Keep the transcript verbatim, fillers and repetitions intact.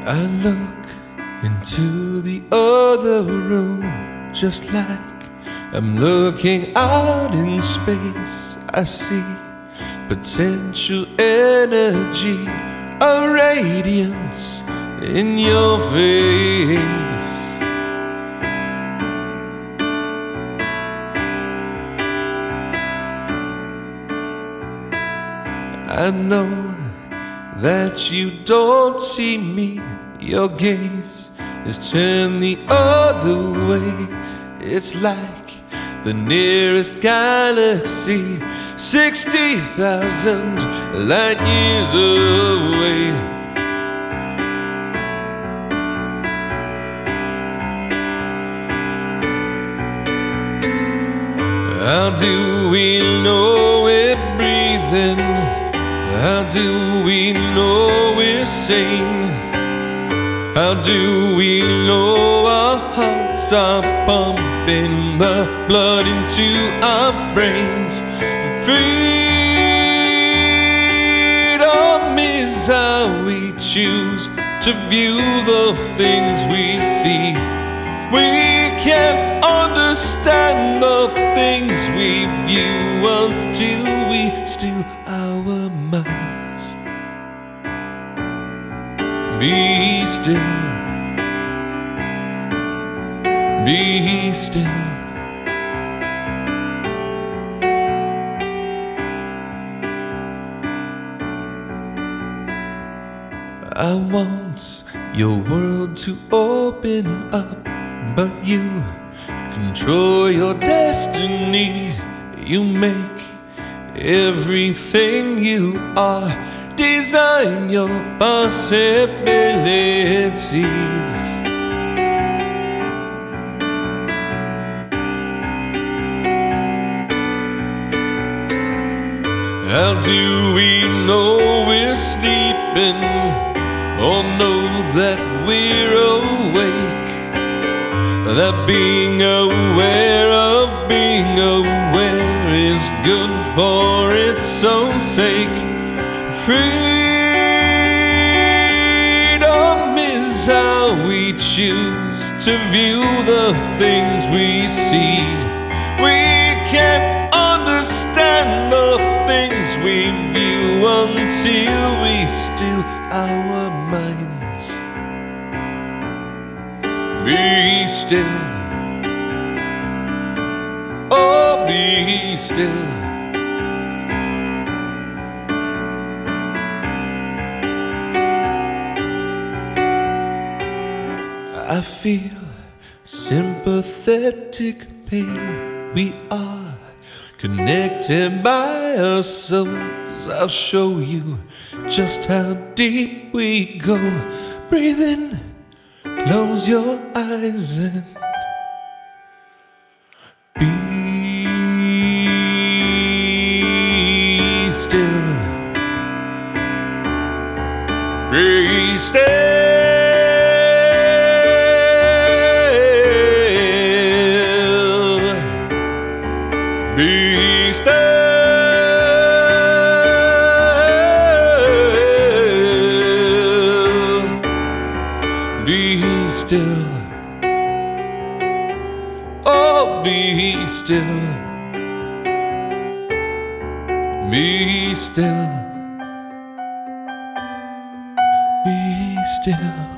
I look into the other room, just like I'm looking out in space. I see potential energy, a radiance in your face. I know that you don't see me. Your gaze is turned the other way. It's like the nearest galaxy, sixty thousand light years away. How do we know we're breathing? How do we know we're sane? How do we know our hearts are pumping the blood into our brains? Freedom is how we choose to view the things we see. We can't understand the things we view until we still our minds. Be still, be still. I want your world to open up, but you control your destiny. You make everything you are, design your possibilities. How do we know we're sleeping, or know that we're awake? That being aware of being aware is good for its own sake. Freedom is how we choose to view the things we see. We can't understand the things we view until we still our minds. Be still, oh be still. I feel sympathetic pain. We are connected by our souls. I'll show you just how deep we go. Breathe in, close your eyes and be still. Be still. Be still, be still, oh be still, be still, be still.